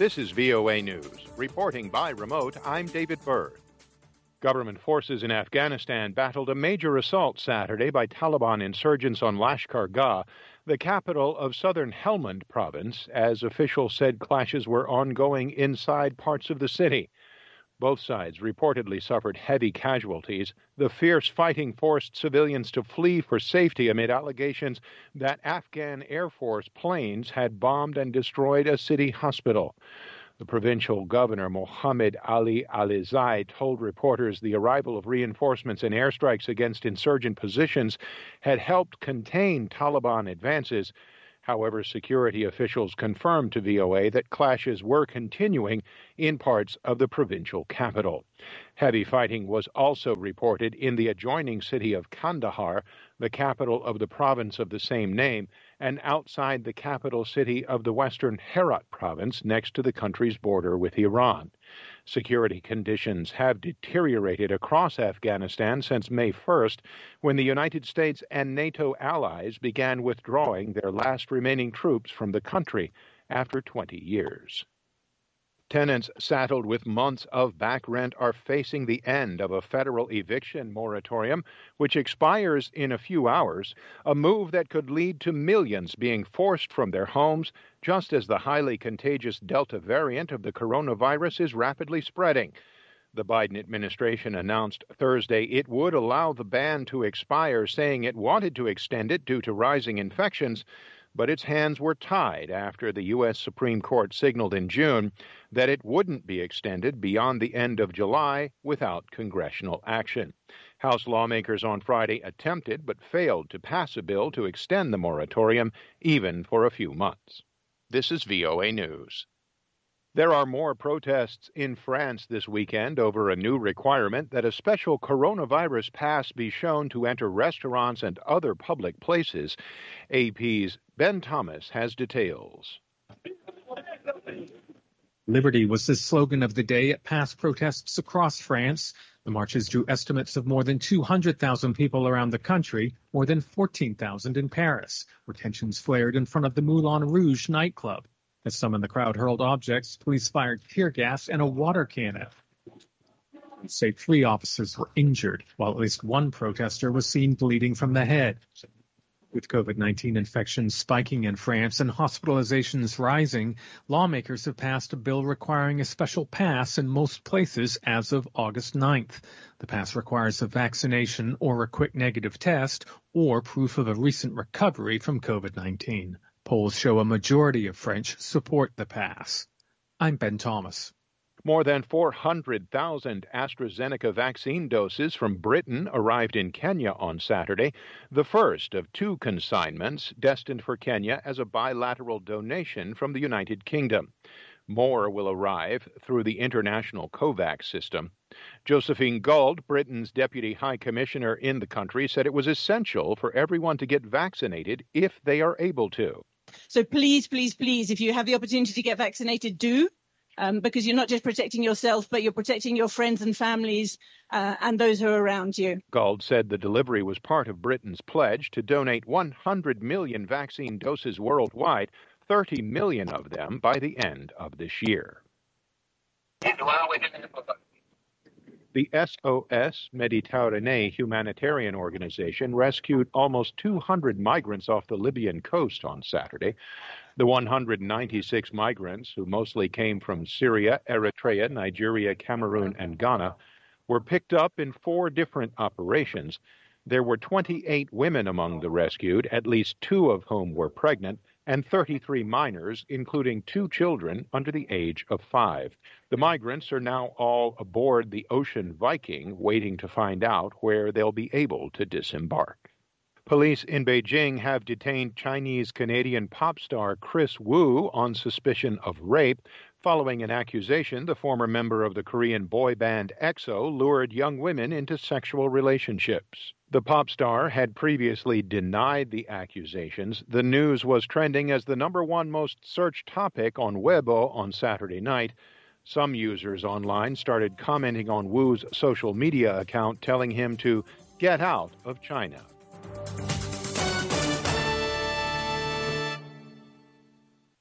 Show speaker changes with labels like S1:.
S1: This is VOA News. Reporting by remote, I'm David Byrd. Government forces in Afghanistan battled a major assault Saturday by Taliban insurgents on Lashkar Gah, the capital of southern Helmand province, as officials said clashes were ongoing inside parts of the city. Both sides reportedly suffered heavy casualties. The fierce fighting forced civilians to flee for safety amid allegations that Afghan Air Force planes had bombed and destroyed a city hospital. The provincial governor, Mohammed Ali Alizai, told reporters the arrival of reinforcements and airstrikes against insurgent positions had helped contain Taliban advances. However, security officials confirmed to VOA that clashes were continuing in parts of the provincial capital. Heavy fighting was also reported in the adjoining city of Kandahar, the capital of the province of the same name, and outside the capital city of the western Herat province next to the country's border with Iran. Security conditions have deteriorated across Afghanistan since May 1st, when the United States and NATO allies began withdrawing their last remaining troops from the country after 20 years. Tenants saddled with months of back rent are facing the end of a federal eviction moratorium, which expires in a few hours, a move that could lead to millions being forced from their homes, just as the highly contagious Delta variant of the coronavirus is rapidly spreading. The Biden administration announced Thursday it would allow the ban to expire, saying it wanted to extend it due to rising infections, but its hands were tied after the U.S. Supreme Court signaled in June that it wouldn't be extended beyond the end of July without congressional action. House lawmakers on Friday attempted but failed to pass a bill to extend the moratorium even for a few months. This is VOA News. There are more protests in France this weekend over a new requirement that a special coronavirus pass be shown to enter restaurants and other public places. AP's Ben Thomas has details.
S2: Liberty was the slogan of the day at past protests across France. The marches drew estimates of more than 200,000 people around the country, more than 14,000 in Paris, where tensions flared in front of the Moulin Rouge nightclub. As some in the crowd hurled objects, police fired tear gas and a water cannon. Say 3 officers were injured, while at least one protester was seen bleeding from the head. With COVID-19 infections spiking in France and hospitalizations rising, lawmakers have passed a bill requiring a special pass in most places as of August 9th. The pass requires a vaccination or a quick negative test or proof of a recent recovery from COVID-19. Polls show a majority of French support the pass. I'm Ben Thomas.
S1: More than 400,000 AstraZeneca vaccine doses from Britain arrived in Kenya on Saturday, the first of 2 consignments destined for Kenya as a bilateral donation from the United Kingdom. More will arrive through the international COVAX system. Josephine Gould, Britain's Deputy High Commissioner in the country, said it was essential for everyone to get vaccinated if they are able to.
S3: So please, please, please, if you have the opportunity to get vaccinated, do. Because you're not just protecting yourself, but you're protecting your friends and families and those who are around you.
S1: Gould said the delivery was part of Britain's pledge to donate 100 million vaccine doses worldwide, 30 million of them by the end of this year. The SOS Mediterranee humanitarian organization rescued almost 200 migrants off the Libyan coast on Saturday. The 196 migrants, who mostly came from Syria, Eritrea, Nigeria, Cameroon, and Ghana, were picked up in 4 different operations. There were 28 women among the rescued, at least 2 of whom were pregnant, and 33 minors, including 2 children under the age of 5. The migrants are now all aboard the Ocean Viking, waiting to find out where they'll be able to disembark. Police in Beijing have detained Chinese-Canadian pop star Kris Wu on suspicion of rape. Following an accusation, the former member of the Korean boy band EXO lured young women into sexual relationships. The pop star had previously denied the accusations. The news was trending as the #1 most searched topic on Weibo on Saturday night. Some users online started commenting on Wu's social media account, telling him to get out of China.